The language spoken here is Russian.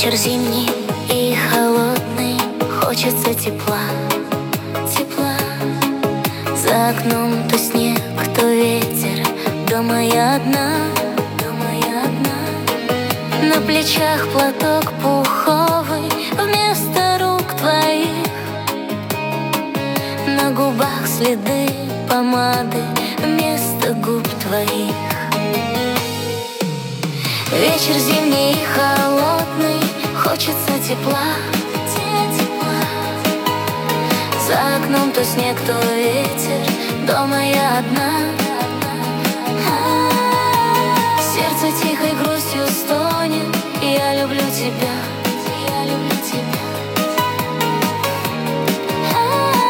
Вечер зимний и холодный, хочется тепла, тепла. За окном то снег, то ветер, дома я одна, дома я одна. На плечах платок пуховый вместо рук твоих, на губах следы помады вместо губ твоих. Вечер зимний и холодный, хочется тепла, тепла. За окном то снег, то ветер, дома я одна.